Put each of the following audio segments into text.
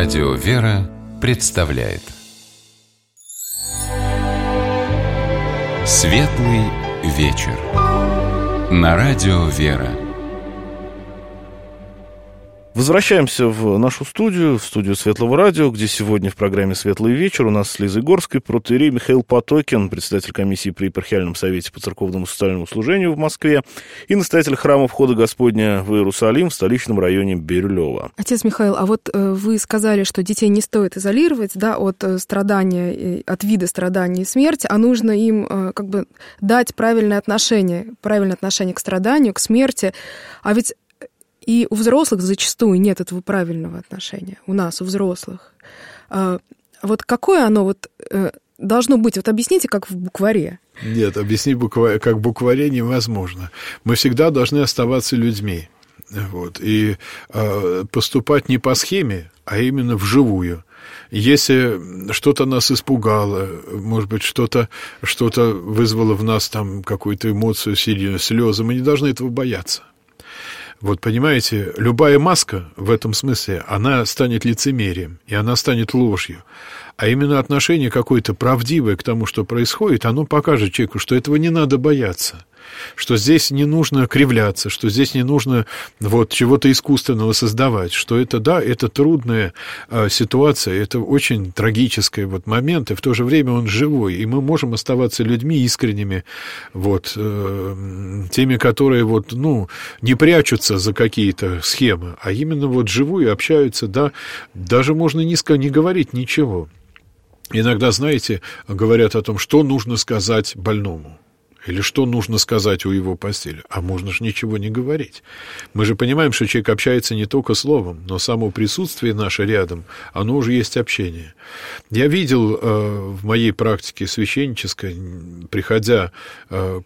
Радио «Вера» представляет Светлый вечер на Радио «Вера». Возвращаемся в нашу студию, в студию Светлого радио, где сегодня в программе «Светлый вечер» у нас с Лизой Горской протоиерей Михаил Потокин, председатель комиссии при епархиальном совете по церковному социальному служению в Москве и настоятель храма Входа Господня в Иерусалим в столичном районе Бирюлево. Отец Михаил, а вот вы сказали, что детей не стоит изолировать, да, от страдания, от вида страдания и смерти, а нужно им дать правильное отношение к страданию, к смерти. А ведь и у взрослых зачастую нет этого правильного отношения. У нас, у взрослых. Вот какое оно должно быть? Вот объясните, как в букваре. Нет, объяснить как в букваре невозможно. Мы всегда должны оставаться людьми. И поступать не по схеме, а именно вживую. Если что-то нас испугало, может быть, что-то вызвало в нас там какую-то эмоцию, сильную слезы, мы не должны этого бояться. Понимаете, любая маска в этом смысле, она станет лицемерием, и она станет ложью. А именно отношение какое-то правдивое к тому, что происходит, оно покажет человеку, что этого не надо бояться, что здесь не нужно кривляться, что здесь не нужно чего-то искусственного создавать, что это трудная ситуация, это очень трагический момент, и в то же время он живой, и мы можем оставаться людьми искренними, теми, которые не прячутся за какие-то схемы, а именно живую общаются, даже можно не говорить ничего. Иногда, знаете, говорят о том, что нужно сказать больному. Или что нужно сказать у его постели? А можно же ничего не говорить. Мы же понимаем, что человек общается не только словом, но само присутствие наше рядом, оно уже есть общение. Я видел в моей практике священнической, приходя к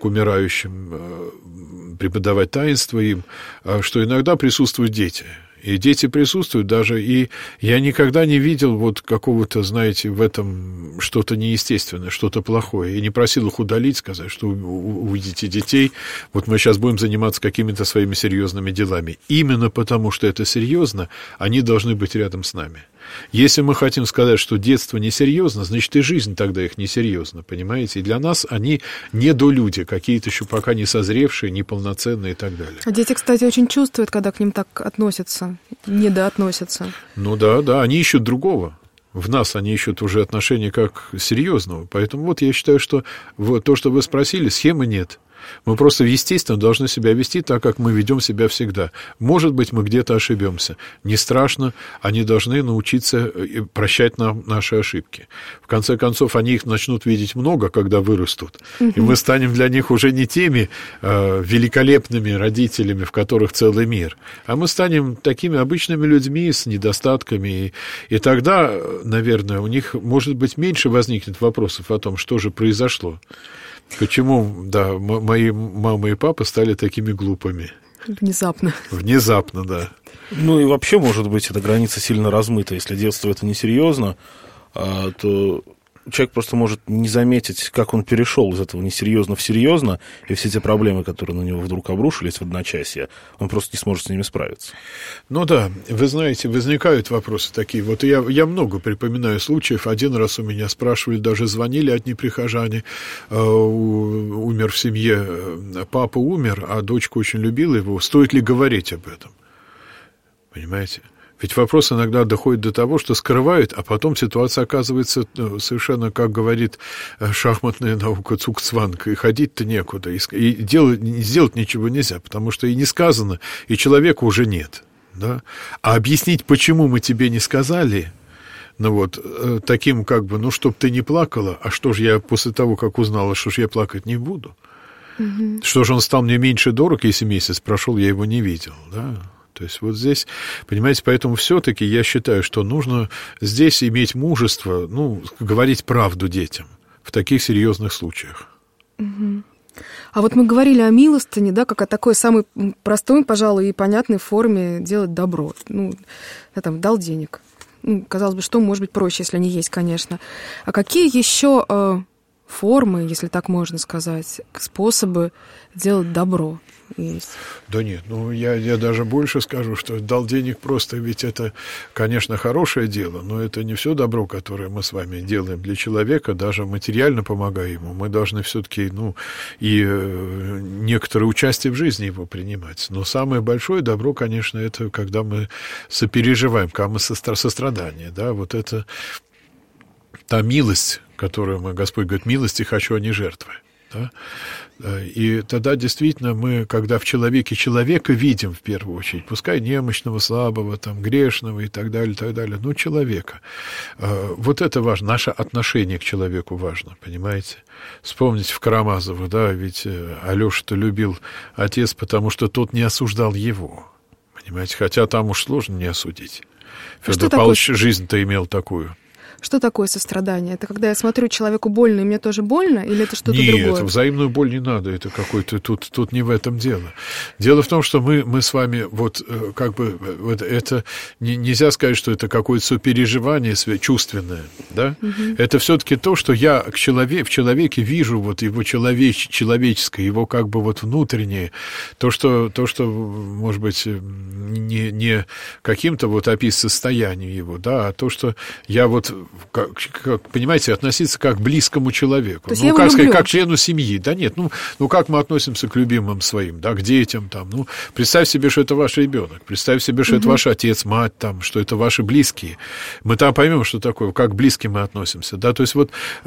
умирающим преподавать таинство им, что иногда присутствуют дети. И дети присутствуют даже, и я никогда не видел какого-то, знаете, в этом что-то неестественное, что-то плохое. И не просил их удалить, сказать, что увидите детей, мы сейчас будем заниматься какими-то своими серьезными делами. Именно потому, что это серьезно, они должны быть рядом с нами. Если мы хотим сказать, что детство несерьезно, значит и жизнь тогда их несерьезна, понимаете? И для нас они недолюди, какие-то еще пока не созревшие, неполноценные и так далее. А дети, кстати, очень чувствуют, когда к ним так относятся, недоотносятся. Да, они ищут другого. В нас они ищут уже отношения как серьезного. Поэтому я считаю, что то, что вы спросили, схемы нет. Мы просто, естественно, должны себя вести так, как мы ведем себя всегда. Может быть, мы где-то ошибемся. Не страшно, они должны научиться прощать нам наши ошибки. В конце концов, они их начнут видеть много, когда вырастут. И мы станем для них уже не теми великолепными родителями, в которых целый мир, а мы станем такими обычными людьми с недостатками. И тогда, наверное, у них, может быть, меньше возникнет вопросов о том, что же произошло. Почему, мои мама и папа стали такими глупыми? Внезапно, да. И вообще, может быть, эта граница сильно размыта. Если детство это несерьезно, то человек просто может не заметить, как он перешел из этого несерьезно в серьезно, и все те проблемы, которые на него вдруг обрушились в одночасье, он просто не сможет с ними справиться. Вы знаете, возникают вопросы такие. Я много припоминаю случаев. Один раз у меня спрашивали, даже звонили одни прихожане, умер в семье, папа умер, а дочка очень любила его, стоит ли говорить об этом? Понимаете? Ведь вопрос иногда доходит до того, что скрывают, а потом ситуация оказывается совершенно, как говорит шахматная наука, цугцванг, и ходить-то некуда, и сделать ничего нельзя, потому что и не сказано, и человека уже нет. Да? А объяснить, почему мы тебе не сказали, таким чтоб ты не плакала, а что же я после того, как узнала, что ж я плакать не буду? Что же он стал мне меньше дорог, если месяц прошел, я его не видел, да? То есть здесь, понимаете, поэтому все-таки я считаю, что нужно здесь иметь мужество, говорить правду детям в таких серьезных случаях. А мы говорили о милостыне, как о такой самой простой, пожалуй, и понятной форме делать добро. Дал денег. Казалось бы, что может быть проще, если они есть, конечно. А какие еще формы, если так можно сказать, способы делать добро есть. Да нет, я даже больше скажу, что дал денег просто, ведь это, конечно, хорошее дело, но это не все добро, которое мы с вами делаем для человека, даже материально помогая ему. Мы должны все-таки, некоторое участие в жизни его принимать. Но самое большое добро, конечно, это когда мы сопереживаем, когда мы сострадание, да, вот это та милость, которую Господь говорит, милости хочу, а не жертвы. Да? И тогда действительно мы, когда в человеке человека видим в первую очередь, пускай немощного, слабого, грешного и так далее, человека. Вот это важно, наше отношение к человеку важно, понимаете? Вспомните в Карамазово, да, ведь Алешу-то любил отец, потому что тот не осуждал его, понимаете? Хотя там уж сложно не осудить. Федор Павлович жизнь-то имел такую. Что такое сострадание? Это когда я смотрю человеку больно, и мне тоже больно, или это что-то другое? Нет, взаимную боль не надо, это какой-то тут не в этом дело. Дело в том, что мы с вами это нельзя сказать, что это какое-то сопереживание чувственное, да? Угу. Это все-таки то, что я в человеке вижу его человеческое, его внутреннее, то, что может быть не каким-то описать состоянием его, да, а то, что я понимаете, относиться как к близкому человеку. Как к члену семьи. Да нет, как мы относимся к любимым своим, да, к детям, представь себе, что это ваш ребенок, представь себе, что это ваш отец, мать, что это ваши близкие. Мы там поймем, что такое, как к близким мы относимся, да, то есть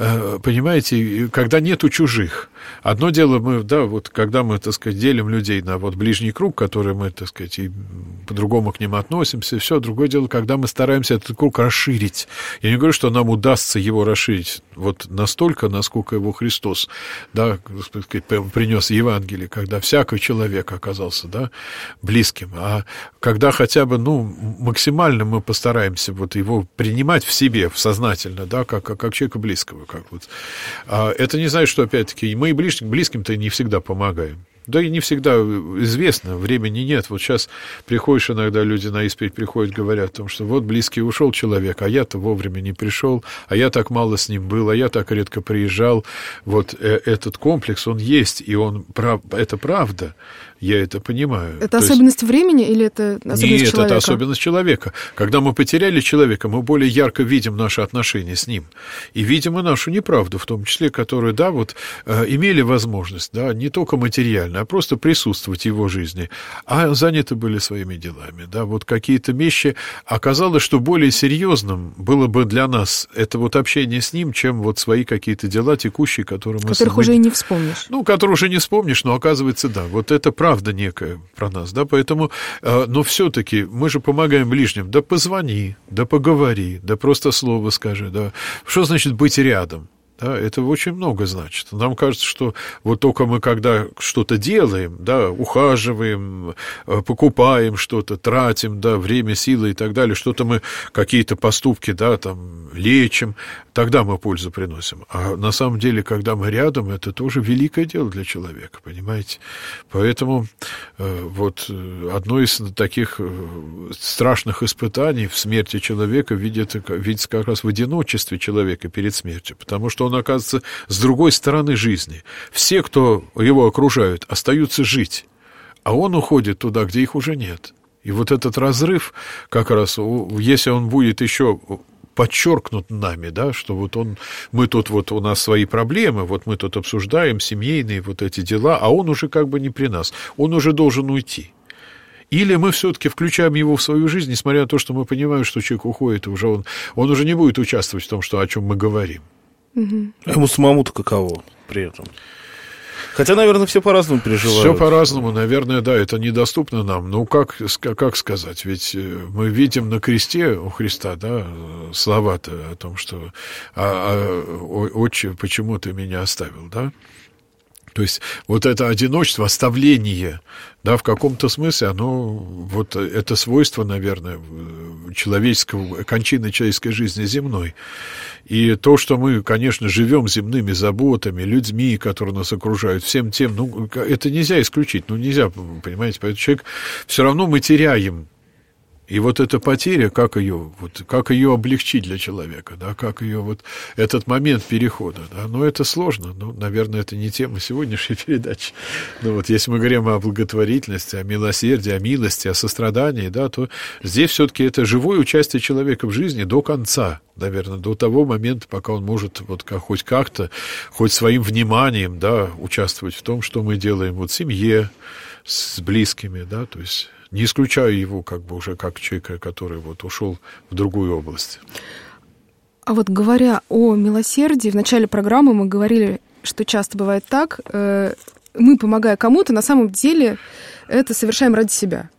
понимаете, когда нету чужих. Одно дело когда мы, делим людей на ближний круг, который мы, и по-другому к ним относимся, все. Другое дело, когда мы стараемся этот круг расширить. Я не говорю, что нам удастся его расширить настолько, насколько его Христос, да, принес Евангелие, когда всякий человек оказался, да, близким, а когда хотя бы, максимально мы постараемся его принимать в себе, сознательно, да, как человека близкого, это не значит, что, опять-таки, мы и близким-то не всегда помогаем. Да и не всегда известно, времени нет. Сейчас приходишь иногда, люди на исповедь приходят, говорят о том, что близкий ушел человек, а я-то вовремя не пришел, а я так мало с ним был, а я так редко приезжал. Этот комплекс, он есть, и это правда. Я это понимаю. Это особенность времени или это особенность человека? Нет, это особенность человека. Когда мы потеряли человека, мы более ярко видим наши отношения с ним. И видим и нашу неправду, в том числе, которую, имели возможность, не только материально, а просто присутствовать в его жизни, а заняты были своими делами. Да, какие-то вещи оказалось, что более серьезным было бы для нас это общение с ним, чем свои какие-то дела текущие, которые мы... Которых уже и не вспомнишь. Которых уже не вспомнишь, но оказывается, да, это правда некая про нас, да, поэтому, но все-таки мы же помогаем ближним, да позвони, да поговори, да просто слово скажи, да, что значит быть рядом? Да, это очень много значит. Нам кажется, что только мы, когда что-то делаем, да, ухаживаем, покупаем что-то, тратим, да, время, силы и так далее, что-то мы, какие-то поступки, да, лечим, тогда мы пользу приносим. А на самом деле, когда мы рядом, это тоже великое дело для человека, понимаете? Поэтому одно из таких страшных испытаний в смерти человека видится как раз в одиночестве человека перед смертью, потому что он оказывается с другой стороны жизни. Все, кто его окружают, остаются жить, а он уходит туда, где их уже нет. И этот разрыв, как раз, если он будет еще подчеркнут нами, да, что мы тут у нас свои проблемы, мы тут обсуждаем семейные эти дела, а он уже не при нас, он уже должен уйти. Или мы все-таки включаем его в свою жизнь, несмотря на то, что мы понимаем, что человек уходит, он уже не будет участвовать в том, о чем мы говорим. Угу. А ему самому-то каково при этом? Хотя, наверное, все по-разному переживают. Все по-разному, наверное, да, это недоступно нам. Как сказать, ведь мы видим на кресте у Христа, да, слова-то о том, что «Отче, почему ты меня оставил», да? То есть это одиночество, оставление, да, в каком-то смысле оно, это свойство, наверное, человеческого, кончины человеческой жизни земной. И то, что мы, конечно, живем земными заботами, людьми, которые нас окружают, всем тем, это нельзя исключить, нельзя, понимаете, поэтому человек, все равно мы теряем И вот эта потеря, как ее облегчить для человека, да, как ее вот этот момент перехода, да, ну, это сложно, ну, наверное, это не тема сегодняшней передачи. Но вот если мы говорим о благотворительности, о милосердии, о милости, о сострадании, да, то здесь все-таки это живое участие человека в жизни до конца, наверное, до того момента, пока он может вот хоть как-то, хоть своим вниманием, да, участвовать в том, что мы делаем вот в семье, с близкими, да, то есть не исключаю его как бы уже как человека, который вот ушел в другую область. А вот говоря о милосердии, в начале программы мы говорили, что часто бывает так, мы, помогая кому-то, на самом деле это совершаем ради себя.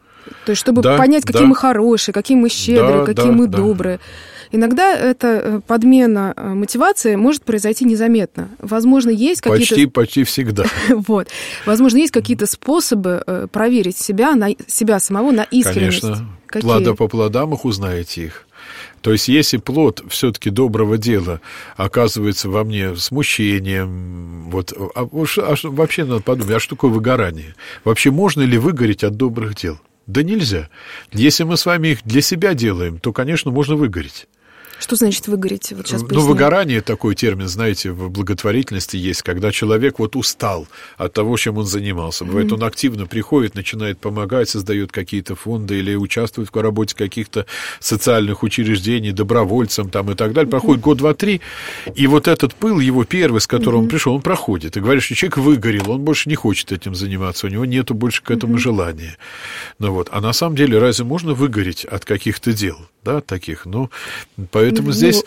То есть, чтобы понять, какие мы хорошие, какие мы щедрые, какие мы добрые. Иногда эта подмена мотивации может произойти незаметно. Возможно, есть какие-то... Почти всегда. Вот. Возможно, есть какие-то способы проверить себя самого на искренность. Конечно. По плодам их узнаете их. То есть, если плод все-таки доброго дела оказывается во мне смущением, вот, вообще надо подумать, а что такое выгорание? Вообще, можно ли выгореть от добрых дел? Да нельзя. Если мы с вами их для себя делаем, то, конечно, можно выгореть. Что значит выгореть? Вот сейчас поясню. Ну, выгорание, такой термин, знаете, в благотворительности есть, когда человек вот устал от того, чем он занимался. Бывает, он активно приходит, начинает помогать, создает какие-то фонды или участвует в работе каких-то социальных учреждений, добровольцем там и так далее. Проходит год, два, три, и вот этот пыл, его первый, с которым он пришел, он проходит. И говоришь, что человек выгорел, он больше не хочет этим заниматься, у него нету больше к этому желания. Ну, вот. А на самом деле, разве можно выгореть от каких-то дел, да, таких? Ну, поэтому здесь,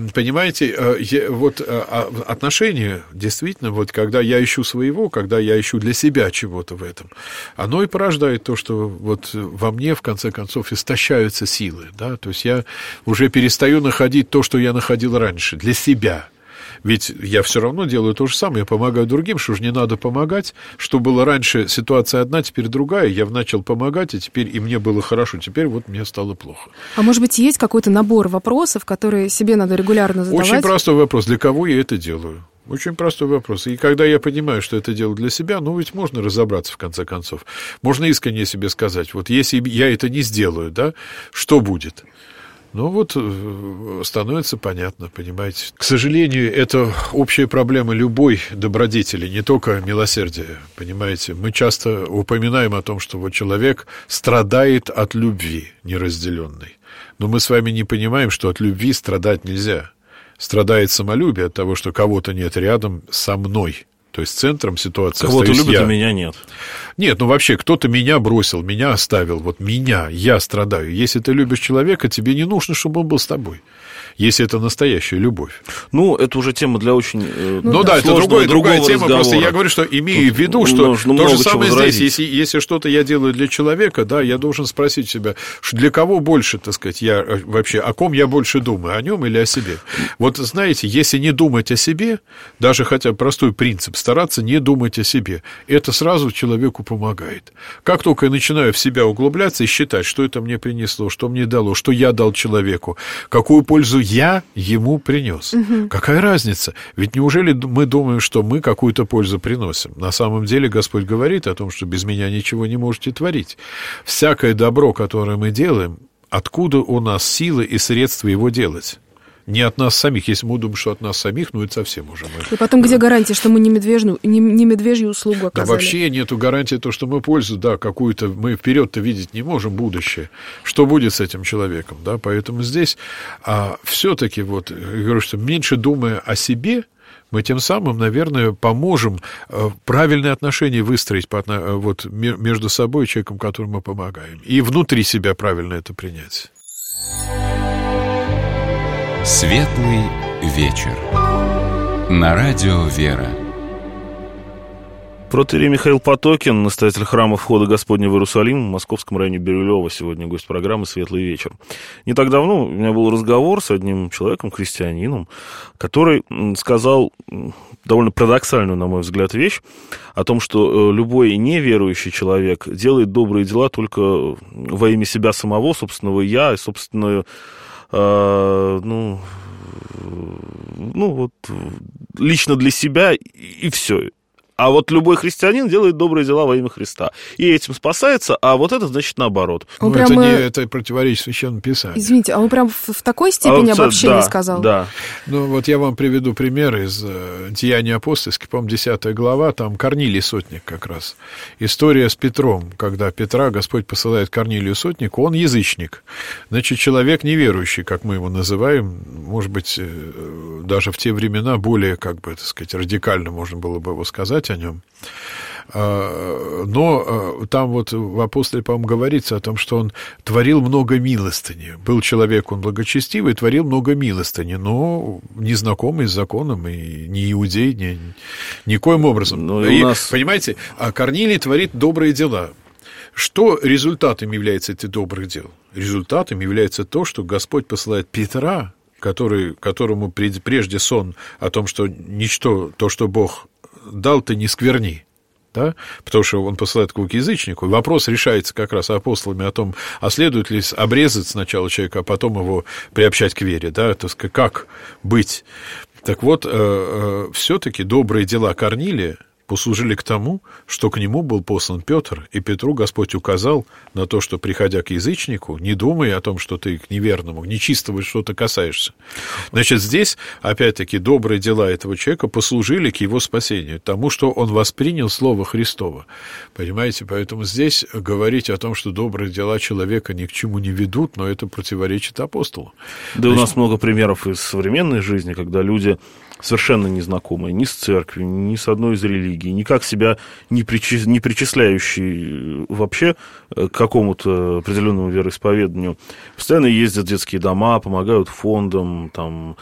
понимаете, вот отношения, действительно, вот когда я ищу своего, когда я ищу для себя чего-то в этом, оно и порождает то, что вот во мне, в конце концов, истощаются силы, да, то есть я уже перестаю находить то, что я находил раньше, для себя. Ведь я все равно делаю то же самое, я помогаю другим, что же не надо помогать, что было раньше ситуация одна, теперь другая, я начал помогать, и теперь и мне было хорошо, теперь вот мне стало плохо. А может быть, есть какой-то набор вопросов, которые себе надо регулярно задавать? Очень простой вопрос, для кого я это делаю? Очень простой вопрос. И когда я понимаю, что это делаю для себя, ну ведь можно разобраться в конце концов. Можно искренне себе сказать, вот если я это не сделаю, да, что будет? Ну вот становится понятно, понимаете. К сожалению, это общая проблема любой добродетели, не только милосердия, понимаете. Мы часто упоминаем о том, что вот человек страдает от любви неразделенной. Но мы с вами не понимаем, что от любви страдать нельзя. Страдает самолюбие от того, что кого-то нет рядом со мной. То есть центром ситуации остаюсь я. Кого-то любит, а меня нет. Нет, ну вообще, кто-то меня бросил, меня оставил, вот меня, я страдаю. Если ты любишь человека, тебе не нужно, чтобы он был с тобой. Если это настоящая любовь. Ну, это уже тема для очень да, это другая тема. Разговора. Просто я говорю, что имею в виду, что то же самое здесь. Если что-то я делаю для человека, да, я должен спросить себя, для кого больше, так сказать, я вообще, о ком я больше думаю, о нем или о себе. Вот знаете, если не думать о себе, даже хотя бы простой принцип, стараться не думать о себе, это сразу человеку помогает. Как только я начинаю в себя углубляться и считать, что это мне принесло, что мне дало, что я дал человеку, какую пользу я ему принес. Какая разница? Ведь неужели мы думаем, что мы какую-то пользу приносим? На самом деле Господь говорит о том, что без меня ничего не можете творить. Всякое добро, которое мы делаем, откуда у нас силы и средства его делать? Не от нас самих. Если мы думаем, что от нас самих, ну это совсем уже. И потом, где гарантия, что мы не медвежью услугу оказали? Да вообще нету гарантии, то, что мы пользу, да, какую-то, мы вперед-то видеть не можем будущее. Что будет с этим человеком, да? Поэтому здесь все-таки, вот, я говорю, что меньше думая о себе, мы тем самым, наверное, поможем правильные отношения выстроить вот, между собой и человеком, которому мы помогаем. И внутри себя правильно это принять. Светлый вечер. На радио «Вера». Протоиерей Михаил Потокин, настоятель храма Входа Господня в Иерусалим в московском районе Бирюлево, сегодня гость программы «Светлый вечер». Не так давно у меня был разговор с одним человеком, христианином, который сказал довольно парадоксальную, на мой взгляд, вещь о том, что любой неверующий человек делает добрые дела только во имя себя самого, собственного «я» и собственную... вот лично для себя и все. А вот любой христианин делает добрые дела во имя Христа. И этим спасается, а вот это, значит, наоборот. Он это противоречит Священному Писанию. Извините, а он прям в такой степени обобщения сказал? Да. Ну, вот я вам приведу пример из Деяний апостольских, по-моему, 10 глава, там Корнилий сотник как раз. История с Петром, когда Петра Господь посылает Корнилию сотнику, он язычник. Значит, человек неверующий, как мы его называем, может быть, даже в те времена более, как бы, так сказать, радикально можно было бы его сказать о нем. Но там вот в апостоле, по-моему, говорится о том, что он творил много милостыни. Был человек, он благочестивый, творил много милостыни, но незнакомый с законом, и не иудей, никоим образом. Понимаете, Корнилий творит добрые дела. Что результатом является этих добрых дел? Результатом является то, что Господь посылает Петра, которому прежде сон о том, что ничто, то, что Бог дал, ты не скверни. Да? Потому что он посылает к язычнику. Вопрос решается как раз апостолами о том, а следует ли обрезать сначала человека, а потом его приобщать к вере. Да? То есть, как быть? Так вот, все-таки добрые дела Корнилия послужили к тому, что к нему был послан Петр, и Петру Господь указал на то, что, приходя к язычнику, не думай о том, что ты к неверному, к нечистому что-то касаешься. Значит, здесь, опять-таки, добрые дела этого человека послужили к его спасению, тому, что он воспринял Слово Христово. Понимаете, поэтому здесь говорить о том, что добрые дела человека ни к чему не ведут, но это противоречит апостолу. Да, у нас много примеров из современной жизни, когда люди совершенно незнакомые ни с церковью, ни с одной из религий, никак себя не причисляющие вообще к какому-то определенному вероисповеданию, постоянно ездят в детские дома, помогают фондам, там,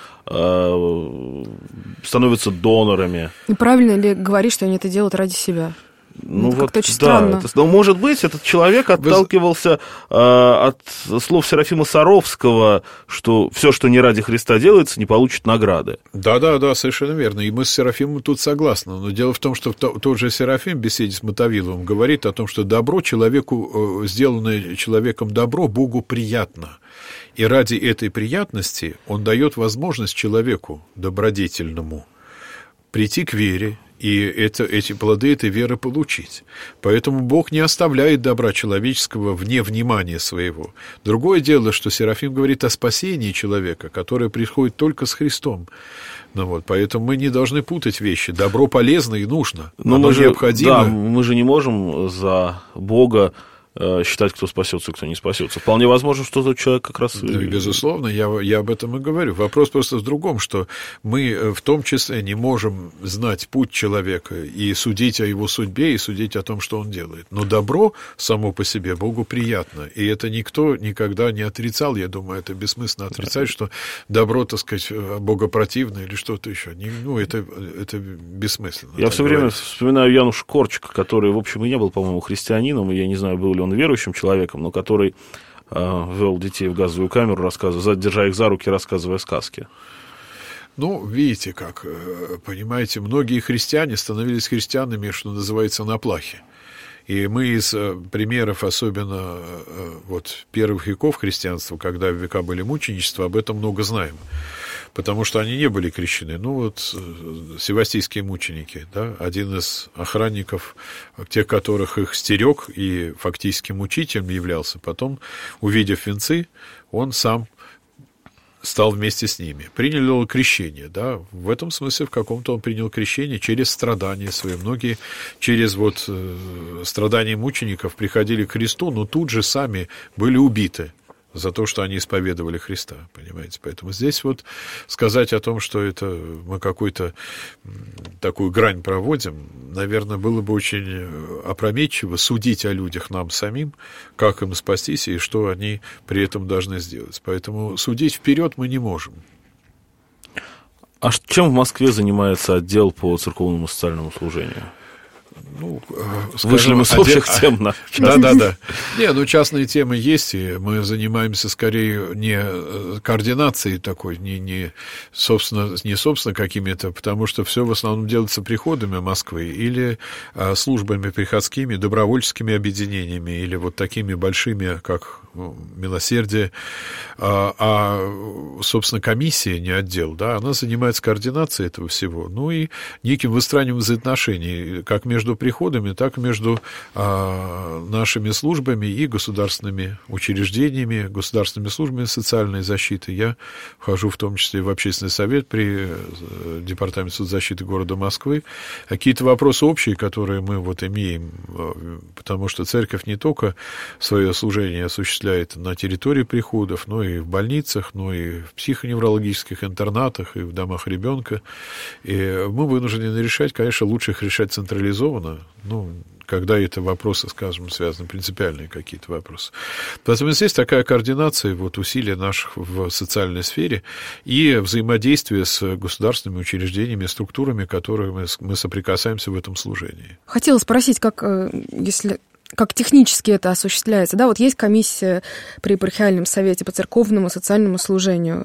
становятся донорами. И правильно ли говорить, что они это делают ради себя? Ну, это вот, как-то очень странно. Но, может быть, этот человек отталкивался от слов Серафима Саровского, что все, что не ради Христа делается, не получит награды. Да, совершенно верно. И мы с Серафимом тут согласны. Но дело в том, что тот же Серафим в беседе с Мотовиловым говорит о том, что добро человеку, сделанное человеком добро, Богу приятно. И ради этой приятности он дает возможность человеку добродетельному прийти к вере, и эти плоды этой веры получить. Поэтому Бог не оставляет добра человеческого вне внимания своего. Другое дело, что Серафим говорит о спасении человека, которое приходит только с Христом. Поэтому мы не должны путать вещи. Добро полезно и нужно, но оно необходимо. Да, мы же не можем за Бога считать, кто спасется и кто не спасется. Вполне возможно, что тот человек как раз... Да, безусловно, я об этом и говорю. Вопрос просто в другом, что мы в том числе не можем знать путь человека и судить о его судьбе, и судить о том, что он делает. Но добро само по себе Богу приятно, и это никто никогда не отрицал. Я думаю, это бессмысленно отрицать, что добро, так сказать, богопротивно или что-то еще. Это бессмысленно. Я все время вспоминаю Януша Корчика, который, в общем, и не был, по-моему, христианином, и я не знаю, был ли он верующим человеком, но который вел детей в газовую камеру, держа их за руки, рассказывая сказки. Видите как, понимаете, многие христиане становились христианами, что называется, на плахе. И мы из примеров, особенно первых веков христианства, когда в века были мученичества, об этом много знаем. Потому что они не были крещены. Севастийские мученики, да, один из охранников, тех, которых их стерег и фактически мучителем являлся. Потом, увидев венцы, он сам стал вместе с ними. Принял крещение, да, в этом смысле в каком-то он принял крещение через страдания свои. Многие через страдания мучеников приходили к Христу, но тут же сами были убиты за то, что они исповедовали Христа, понимаете? Поэтому здесь сказать о том, что это мы какую-то такую грань проводим, наверное, было бы очень опрометчиво судить о людях нам самим, как им спастись и что они при этом должны сделать. Поэтому судить вперед мы не можем. А чем в Москве занимается отдел по церковному социальному служению? Ну, вышли мы с общих тем на Да. Не, частные темы есть, и мы занимаемся скорее не координацией такой, не собственно какими-то, потому что все в основном делается приходами Москвы или службами приходскими, добровольческими объединениями, или вот такими большими, как «Милосердие», собственно, комиссия, не отдел, да, она занимается координацией этого всего, ну и неким выстраиванием взаимоотношений, как между приходами, так и между нашими службами и государственными учреждениями, государственными службами социальной защиты. Я вхожу в том числе в общественный совет при Департаменте соцзащиты города Москвы. Какие-то вопросы общие, которые мы вот имеем, потому что церковь не только свое служение осуществляет на территории приходов, но и в больницах, но и в психоневрологических интернатах, и в домах ребенка. И мы вынуждены решать, конечно, лучше их решать централизованно, когда это вопросы, скажем, связаны, принципиальные какие-то вопросы. Поэтому здесь такая координация, усилия наших в социальной сфере и взаимодействие с государственными учреждениями, структурами, которыми мы соприкасаемся в этом служении. Хотела спросить, как технически это осуществляется. Да, есть комиссия при епархиальном совете по церковному социальному служению.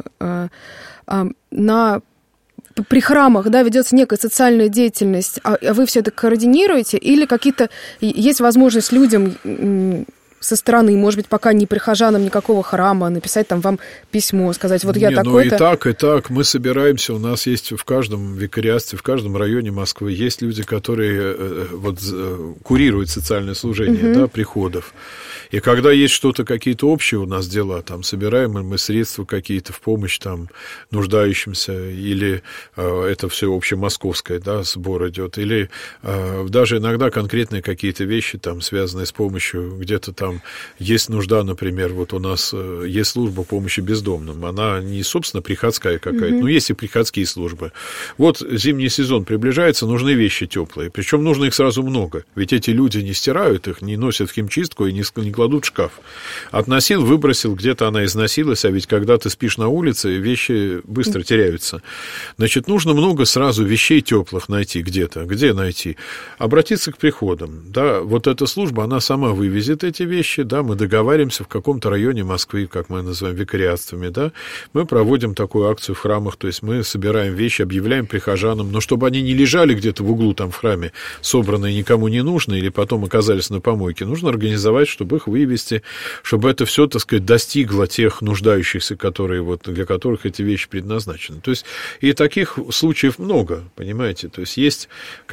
При храмах, ведется некая социальная деятельность, а вы все это координируете, или какие-то есть возможность людям со стороны, может быть, пока не прихожанам никакого храма, написать вам письмо, сказать, я такой-то... И так, мы собираемся, у нас есть в каждом викариатстве, в каждом районе Москвы есть люди, которые курируют социальное служение, приходов. И когда есть что-то, какие-то общие у нас дела, собираем мы средства какие-то в помощь нуждающимся, или это все общемосковское, сбор идет, или даже иногда конкретные какие-то вещи, связанные с помощью, где-то есть нужда, например, у нас есть служба помощи бездомным, она не, собственно, приходская какая-то, но есть и приходские службы. Зимний сезон приближается, нужны вещи теплые, причем нужно их сразу много, ведь эти люди не стирают их, не носят в химчистку и не кладут в шкаф. Относил, выбросил, где-то она износилась, а ведь когда ты спишь на улице, вещи быстро теряются. Значит, нужно много сразу вещей теплых найти где-то. Где найти? Обратиться к приходам. Да, эта служба, она сама вывезет эти вещи, мы договариваемся в каком-то районе Москвы, как мы называем, викариатствами, мы проводим такую акцию в храмах, то есть мы собираем вещи, объявляем прихожанам, но чтобы они не лежали где-то в углу в храме, собранные никому не нужны, или потом оказались на помойке, нужно организовать, чтобы их вывести, чтобы это все, достигло тех нуждающихся, которые, для которых эти вещи предназначены. То есть и таких случаев много, понимаете, то есть есть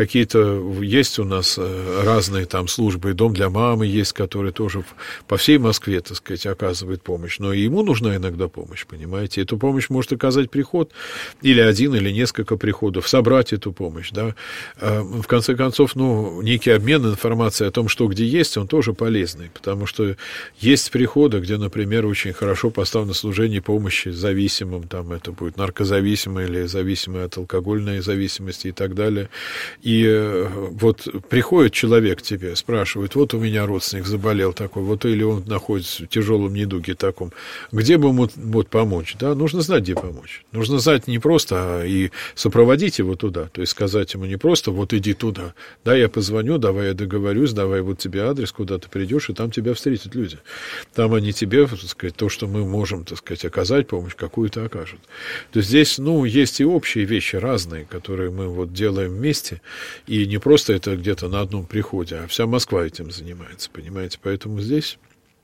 у нас разные службы, и дом для мамы есть, который тоже по всей Москве, оказывает помощь, но и ему нужна иногда помощь, понимаете, эту помощь может оказать приход, или один, или несколько приходов, собрать эту помощь, в конце концов, некий обмен информацией о том, что где есть, он тоже полезный, потому что есть приходы, где, например, очень хорошо поставлено служение помощи зависимым, это будет наркозависимый или зависимый от алкогольной зависимости и так далее. И приходит человек к тебе, спрашивает, у меня родственник заболел такой, или он находится в тяжелом недуге таком, где бы ему помочь, нужно знать, где помочь. Нужно знать не просто, а и сопроводить его туда, то есть сказать ему не просто, иди туда, я позвоню, давай я договорюсь, давай тебе адрес, куда ты придешь, и там тебя встретят люди. Там они тебе, то, что мы можем, оказать помощь, какую-то окажут. То есть здесь, есть и общие вещи разные, которые мы делаем вместе, и не просто это где-то на одном приходе, а вся Москва этим занимается, понимаете, поэтому здесь...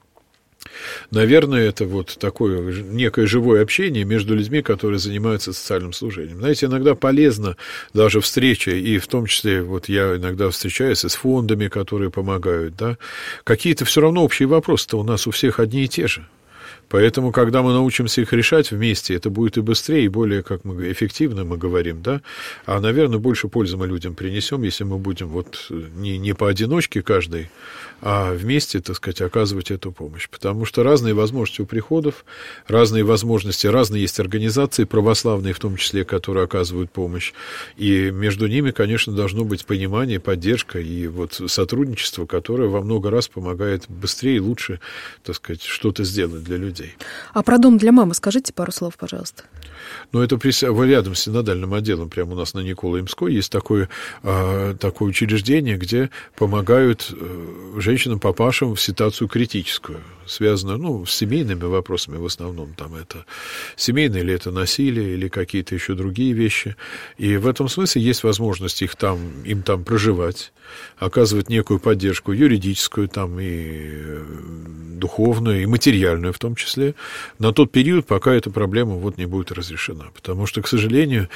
Наверное, это такое некое живое общение между людьми, которые занимаются социальным служением. Знаете, иногда полезно даже встреча, и в том числе я иногда встречаюсь с фондами, которые помогают, какие-то все равно общие вопросы-то у нас у всех одни и те же. Поэтому, когда мы научимся их решать вместе, это будет и быстрее, и более, эффективно мы говорим, а, наверное, больше пользы мы людям принесем, если мы будем не поодиночке каждый, а вместе, оказывать эту помощь. Потому что разные возможности у приходов, разные возможности, разные есть организации православные, в том числе, которые оказывают помощь. И между ними, конечно, должно быть понимание, поддержка и сотрудничество, которое во много раз помогает быстрее и лучше, что-то сделать для людей. людей. А про дом для мамы скажите пару слов, пожалуйста. Ну, это рядом с синодальным отделом, прямо у нас на Николы Имской есть такое учреждение, где помогают женщинам, папашам в ситуацию критическую, связанную, с семейными вопросами в основном. Там это семейное или это насилие, или какие-то еще другие вещи. И в этом смысле есть возможность им там проживать, оказывать некую поддержку юридическую, там, и духовную, и материальную в том числе, на тот период, пока эта проблема не будет разрешена. Потому что, к сожалению,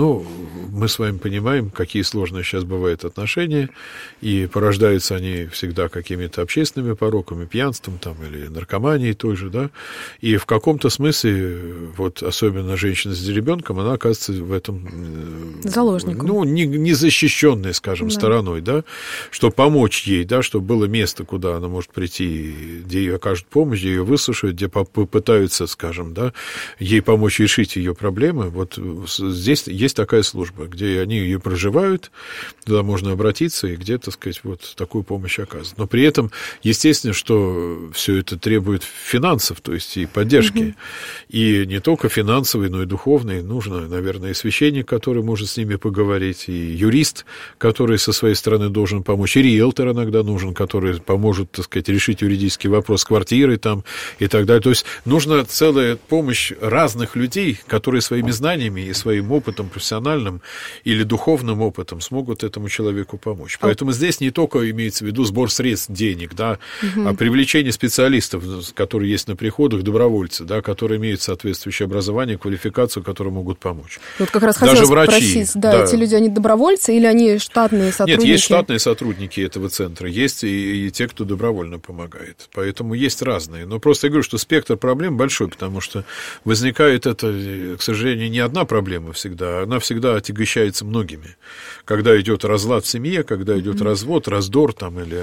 мы с вами понимаем, какие сложные сейчас бывают отношения, и порождаются они всегда какими-то общественными пороками, пьянством там, или наркоманией той же, да, и в каком-то смысле, особенно женщина с ребенком, она оказывается в этом... заложником. Незащищенной, скажем, стороной, да, чтобы помочь ей, да, чтобы было место, куда она может прийти, где ей окажут помощь, где ее выслушают, где попытаются, скажем, да, ей помочь решить ее проблемы. Здесь есть такая служба, где они ее проживают, туда можно обратиться и где, так сказать, такую помощь оказывать. Но при этом, естественно, что все это требует финансов, то есть и поддержки. И не только финансовой, но и духовной. Нужно, наверное, и священник, который может с ними поговорить, и юрист, который со своей стороны должен помочь, и риэлтор иногда нужен, который поможет, так сказать, решить юридический вопрос с квартирой там и так далее. То есть нужна целая помощь разных людей, которые своими знаниями и своим опытом профессиональным или духовным опытом смогут этому человеку помочь. Поэтому здесь не только имеется в виду сбор средств, денег, да, а привлечение специалистов, которые есть на приходах, добровольцы, да, которые имеют соответствующее образование, квалификацию, которые могут помочь. Как раз хотелось спросить, эти люди, они добровольцы или они штатные сотрудники? Нет, есть штатные сотрудники этого центра, есть и те, кто добровольно помогает. Поэтому есть разные. Но просто я говорю, что спектр проблем большой, потому что возникает это, к сожалению, не одна проблема всегда, она всегда отягощается многими. Когда идет разлад в семье, когда идет развод, раздор,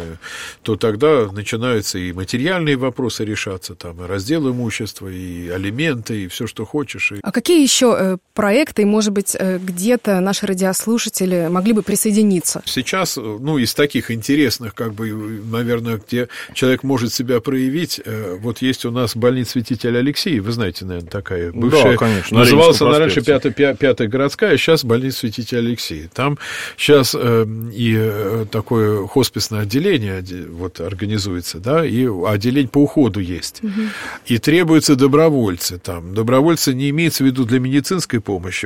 то тогда начинаются и материальные вопросы решаться, и раздел имущества, и алименты, и все, что хочешь. А какие еще проекты, может быть, где-то наши радиослушатели могли бы присоединиться? Сейчас, из таких интересных, наверное, где человек может себя проявить, есть у нас больница Святителя Алексея, вы знаете, наверное, такая бывшая. Да, конечно. Называлась она раньше 5-я городская, а сейчас больница Святителя Алексея. Там сейчас и такое хосписное отделение организуется, да, и отделение по уходу есть. И требуются добровольцы там. Добровольцы не имеется в виду для медицинской помощи,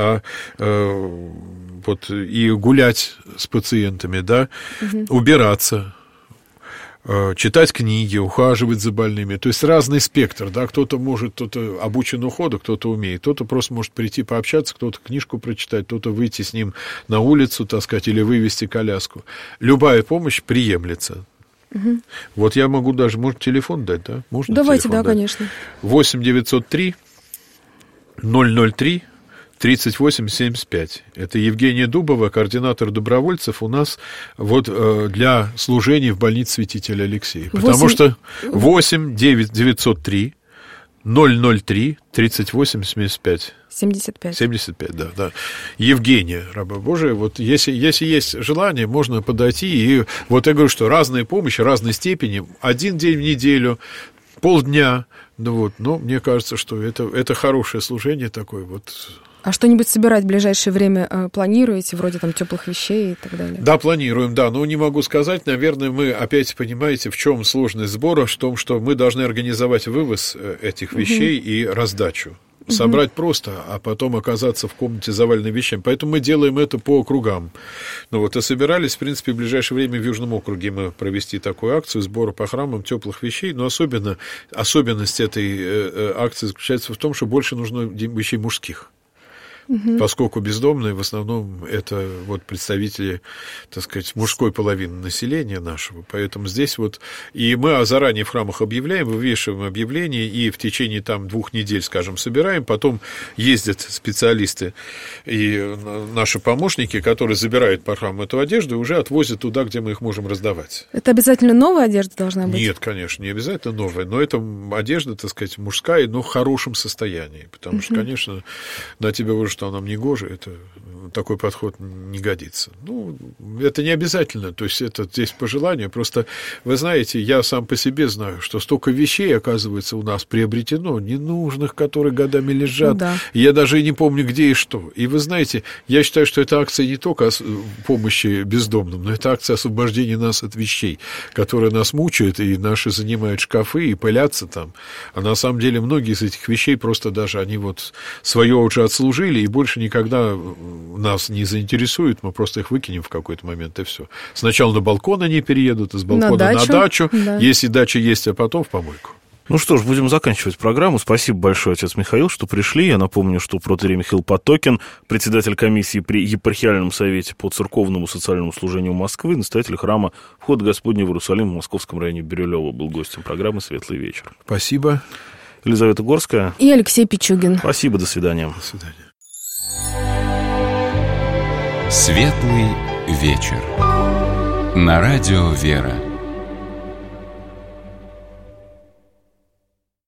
и гулять с пациентами, да, убираться, читать книги, ухаживать за больными. То есть разный спектр, да, кто-то обучен уходу, кто-то умеет, кто-то просто может прийти пообщаться, кто-то книжку прочитать, кто-то выйти с ним на улицу, так сказать, или вывести коляску. Любая помощь приемлется. Я могу даже, может, телефон дать, да? Можно давайте, да, дать? конечно. 8-903-003 3875. Это Евгения Дубова, координатор добровольцев у нас для служения в больнице Святителя Алексея. Потому что 8-903 003 3875. 75, да. Евгения, раба Божия. Если есть желание, можно подойти. И я говорю, что разная помощь, разной степени. 1 день в неделю, полдня. Но мне кажется, что это хорошее служение такое . А что-нибудь собирать в ближайшее время планируете, вроде теплых вещей и так далее? Да, планируем, да, но не могу сказать. Наверное, мы опять понимаете, в чем сложность сбора, в том, что мы должны организовать вывоз этих вещей и раздачу. Собрать просто, а потом оказаться в комнате заваленной вещами. Поэтому мы делаем это по округам. И собирались, в принципе, в ближайшее время в Южном округе мы провести такую акцию сбора по храмам теплых вещей. Но особенность этой акции заключается в том, что больше нужно вещей мужских. Поскольку бездомные в основном это представители, так сказать, мужской половины населения нашего. Поэтому здесь и мы заранее в храмах объявляем, вывешиваем объявления, и в течение 2 недель, скажем, собираем. Потом ездят специалисты и наши помощники, которые забирают по храму эту одежду и уже отвозят туда, где мы их можем раздавать. Это обязательно новая одежда должна быть? Нет, конечно, не обязательно новая, но это одежда, так сказать, мужская, но в хорошем состоянии. Потому что, конечно, на тебя уже что нам не гоже, такой подход не годится. Ну, это не обязательно, то есть это здесь пожелание. Просто, вы знаете, я сам по себе знаю, что столько вещей, оказывается, у нас приобретено, ненужных, которые годами лежат. Ну, да. Я даже и не помню, где и что. И вы знаете, я считаю, что это акция не только помощи бездомным, но это акция освобождения нас от вещей, которые нас мучают и наши занимают шкафы и пылятся там. А на самом деле многие из этих вещей просто даже они вот свое уже отслужили и больше никогда нас не заинтересуют, мы просто их выкинем в какой-то момент, и все. Сначала на балкон они переедут, из балкона на дачу, да. Если дача есть, а потом в помойку. Ну что ж, будем заканчивать программу. Спасибо большое, отец Михаил, что пришли. Я напомню, что протоиерей Михаил Потокин, председатель комиссии при Епархиальном совете по церковному социальному служению Москвы, настоятель храма Входа Господня в Иерусалим в Московском районе Бирюлево, был гостем программы «Светлый вечер». Спасибо. Елизавета Горская. И Алексей Пичугин. Спасибо, до свидания. До свидания. «Светлый вечер» на радио «Вера».